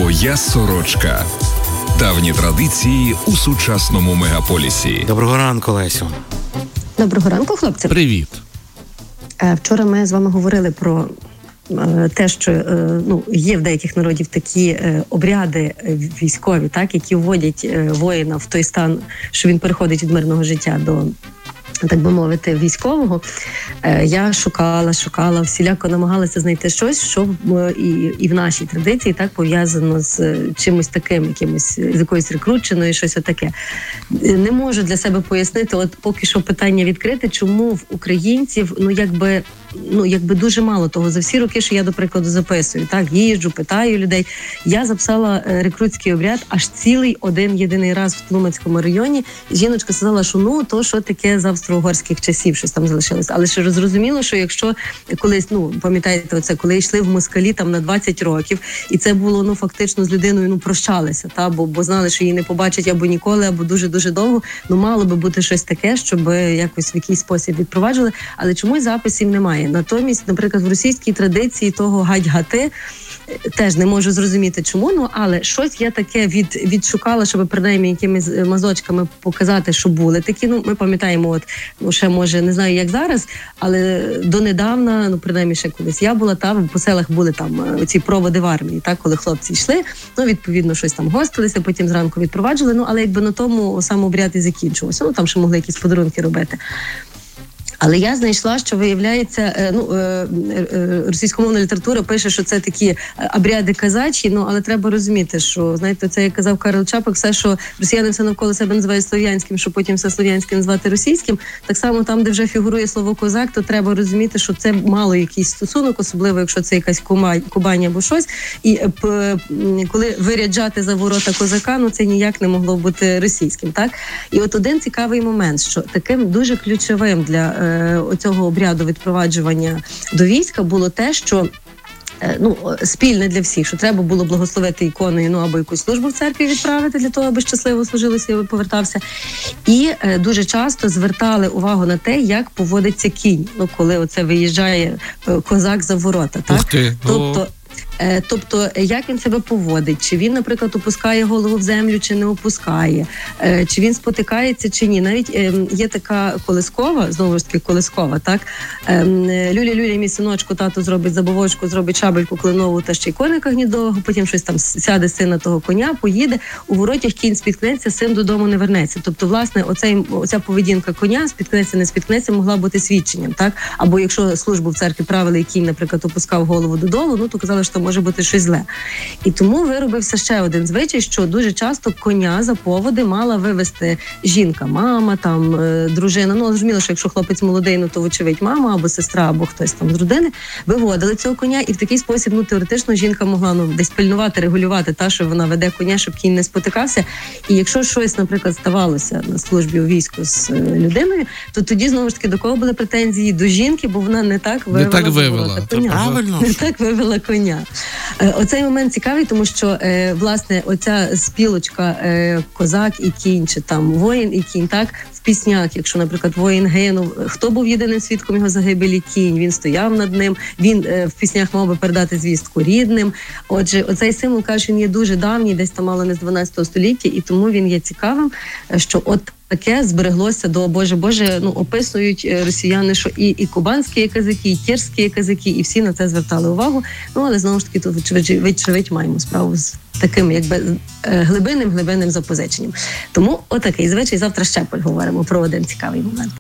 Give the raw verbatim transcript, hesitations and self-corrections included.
Твоя сорочка. Давні традиції у сучасному мегаполісі. Доброго ранку, Лесю. Доброго ранку, хлопці. Привіт. Вчора ми з вами говорили про те, що ну, є в деяких народів такі обряди військові, так, які вводять воїна в той стан, що він переходить від мирного життя до, так би мовити, військового. Я шукала, шукала, всіляко намагалася знайти щось, що і, і в нашій традиції так пов'язано з чимось таким, якимось, з якоюсь рекрутчиною, щось отаке. Не можу для себе пояснити, от поки що питання відкрите, чому в українців, ну, якби, ну, якби дуже мало того. За всі роки, що я, до прикладу, записую, так, їжджу, питаю людей. Я записала рекрутський обряд аж цілий один єдиний раз в Тлумацькому районі. Жіночка сказала, що ну, то що таке з австро-угорських часів, щось там залишилось. Але ще зрозуміло, що якщо колись, ну, пам'ятаєте оце, коли йшли в москалі там на двадцять років, і це було, ну, фактично з людиною, ну, прощалися, та, бо, бо знали, що її не побачать або ніколи, або дуже-дуже довго, ну, мало би бути щось таке, щоб якось в якийсь спосіб відпроваджували, але чомусь записів немає. Натомість, наприклад, в російській традиції того гать-гати теж не можу зрозуміти чому, ну, але щось я таке від, відшукала, щоб принаймні якимись мазочками показати, що були такі. Ну, ми пам'ятаємо, от, ну, ще, може, не знаю, як зараз, але донедавна, ну, принаймні, ще колись я була, там, по селах були там оці проводи в армії, так, коли хлопці йшли, ну, відповідно, щось там гостилися, потім зранку відпроваджували, ну, але якби на тому сам обряд і закінчувався, ну, там ще могли якісь подарунки робити. Але я знайшла, що, виявляється, ну, російськомовна література пише, що це такі обряди казачі, ну, але треба розуміти, що, знаєте, це, як казав Карл Чапик, все, що росіяни все навколо себе називають слов'янським, що потім все слов'янське назвати російським, так само там, де вже фігурує слово козак, то треба розуміти, що це мало якийсь стосунок, особливо, якщо це якась Кубань або щось, і коли виряджати за ворота козака, ну, це ніяк не могло бути російським, так? І от один цікавий момент, що таким дуже ключовим для оцього обряду відпроваджування до війська було те, що, ну, спільне для всіх, що треба було благословити іконою, ну, або якусь службу в церкві відправити для того, аби щасливо служилося і повертався. І е, дуже часто звертали увагу на те, як поводиться кінь, ну, коли оце виїжджає е, козак за ворота, так? Ух ти. Тобто, Тобто, як він себе поводить, чи він, наприклад, опускає голову в землю, чи не опускає, чи він спотикається, чи ні. Навіть є така колискова, знову ж таки колискова, так? Люля-люля, мій синочку, тато зробить забавочку, зробить шабельку кленову та ще й коника гнідового, потім щось там сяде син на того коня, поїде, у воротях кінь спіткнеться, син додому не вернеться. Тобто, власне, оцей, оця поведінка коня, спіткнеться, не спіткнеться, могла бути свідченням, так? Або якщо службу в церкві правили, і кінь, наприклад, опускав голову додолу, ну, то казали, що може бути щось зле. І тому виробився ще один звичай, що дуже часто коня за поводи мала вивести жінка, мама, там, дружина. Ну, зрозуміло, що якщо хлопець молодий, ну, то, вочевидь, мама або сестра, або хтось там з родини, виводили цього коня, і в такий спосіб, ну, теоретично, жінка могла, ну, десь пильнувати, регулювати та, що вона веде коня, щоб кінь не спотикався. І якщо щось, наприклад, ставалося на службі у війську з людиною, то тоді, знову ж таки, до кого були претензії? До жінки, бо вона не так вивела, не так вивела. коня. Правильно. Не так вивела коня. Оцей момент цікавий, тому що, власне, оця спілочка козак і кінь, чи там воїн і кінь, так, в піснях, якщо, наприклад, воїн гинув, хто був єдиним свідком його загибелі? Кінь, він стояв над ним, він в піснях мав би передати звістку рідним. Отже, оцей символ, каже, він є дуже давній, десь там мало не з дванадцятого століття, і тому він є цікавим, що от таке збереглося до Боже-Боже, ну, описують росіяни, що і, і кубанські казаки, і терські казаки, і всі на це звертали увагу. Ну, але, знову ж таки, тут, вочевидь, маємо справу з таким, якби, глибинним-глибинним запозиченням. Тому отакий звичай. Завтра ще поговоримо про один цікавий момент.